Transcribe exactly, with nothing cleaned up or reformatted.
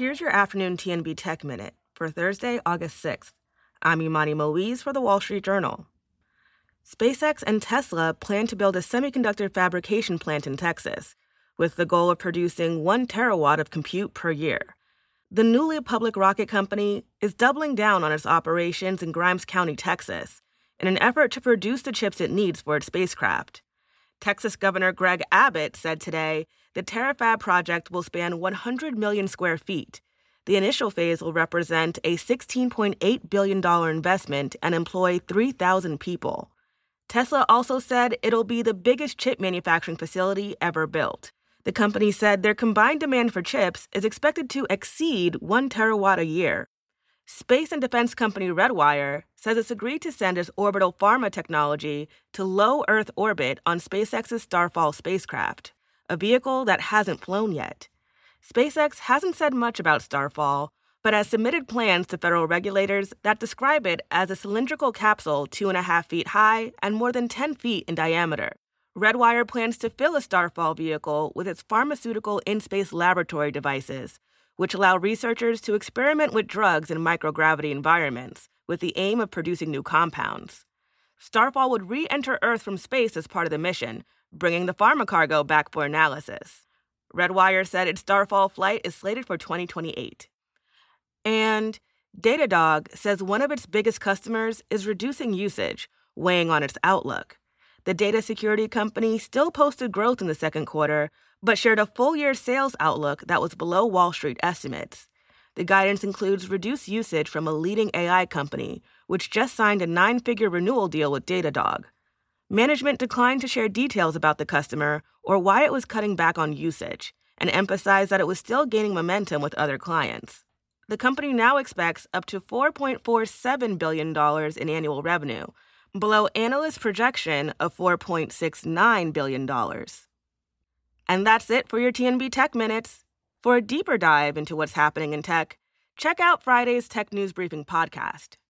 here's your afternoon T N B Tech Minute for Thursday, August sixth. I'm Imani Moise for The Wall Street Journal. SpaceX and Tesla plan to build a semiconductor fabrication plant in Texas, with the goal of producing one terawatt of compute per year. The newly public rocket company is doubling down on its operations in Grimes County, Texas, in an effort to produce the chips it needs for its spacecraft. Texas Governor Greg Abbott said today the Terafab project will span one hundred million square feet. The initial phase will represent a sixteen point eight billion dollars investment and employ three thousand people. Tesla also said it'll be the biggest chip manufacturing facility ever built. The company said their combined demand for chips is expected to exceed one terawatt a year. Space and defense company Redwire says it's agreed to send its orbital pharma technology to low Earth orbit on SpaceX's Starfall spacecraft, a vehicle that hasn't flown yet. SpaceX hasn't said much about Starfall, but has submitted plans to federal regulators that describe it as a cylindrical capsule two and a half feet high and more than ten feet in diameter. Redwire plans to fill a Starfall vehicle with its pharmaceutical in-space laboratory devices, which allow researchers to experiment with drugs in microgravity environments with the aim of producing new compounds. Starfall would re-enter Earth from space as part of the mission, bringing the pharma cargo back for analysis. Redwire said its Starfall flight is slated for twenty twenty-eight. And Datadog says one of its biggest customers is reducing usage, weighing on its outlook. The data security company still posted growth in the second quarter, but shared a full-year sales outlook that was below Wall Street estimates. The guidance includes reduced usage from a leading A I company, which just signed a nine-figure renewal deal with Datadog. Management declined to share details about the customer or why it was cutting back on usage, and emphasized that it was still gaining momentum with other clients. The company now expects up to four point four seven billion dollars in annual revenue, below analyst projection of four point six nine billion dollars. And that's it for your T N B Tech Minutes. For a deeper dive into what's happening in tech, check out Friday's Tech News Briefing podcast.